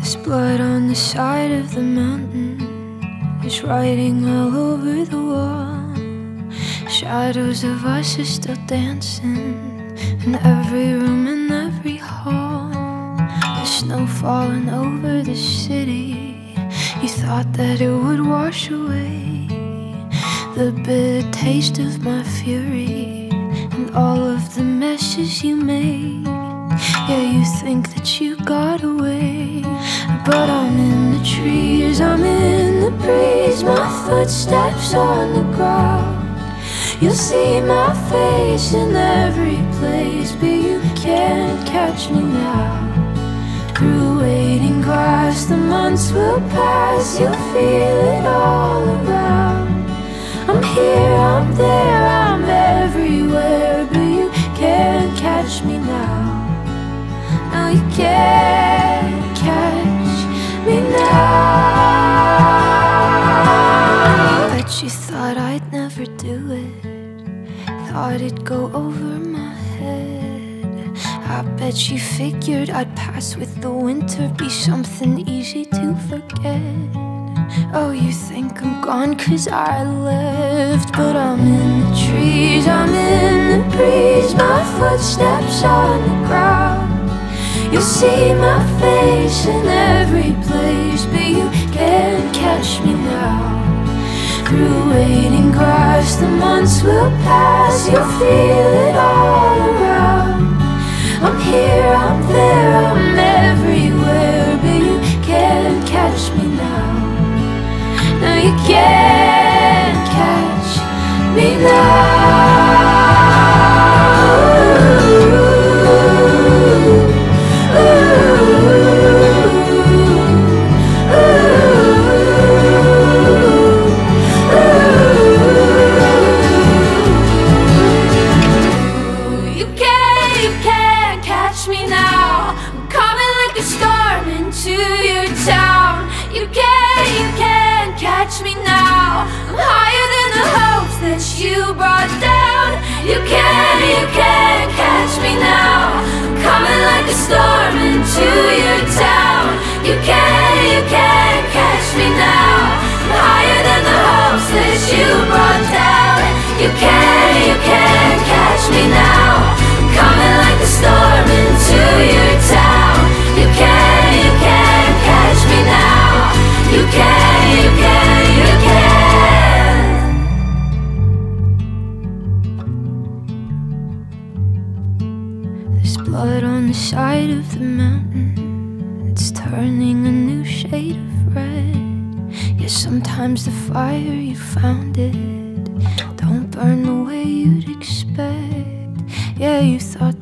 Blood on the side of the mountain. There's writing all over the wall. Shadows of us are still dancing in every room and every hall. The snow falling over the city. You thought that it would wash away the bitter taste of my fury and all of the messes you made. Yeah, you think that you got away, but I'm in the trees, I'm in the breeze. My footsteps on the ground. You'll see my face in every place, but you can't catch me now. Through waiting grass, the months will pass. You'll feel it all around. I'm here, I'm there, I'm everywhere, but you can't catch me now. No, you can't catch me now. Bet you thought I'd never do it, thought it'd go over my head. I bet you figured I'd pass with the winter, be something easy to forget. Oh, you think I'm gone 'cause I left, but I'm in the trees, I'm in the breeze. My footsteps on the ground. You'll see my face in every place, but you can't catch me now. Through waiting grass, the months will pass. You'll feel it all around. I'm here, I'm there, I'm everywhere, but you can't catch me now. No, you can't catch me now. Me now. I'm higher than the hopes that you brought down. You can't catch me now. I'm coming like a storm into your town. You can't catch me now. I'm higher than the hopes that you brought down. You can't catch me now. I'm coming like a storm into your town. You can't catch me now. You can. There's blood on the side of the mountain. It's turning a new shade of red. Yeah, sometimes the fire you found it don't burn the way you'd expect. Yeah, you thought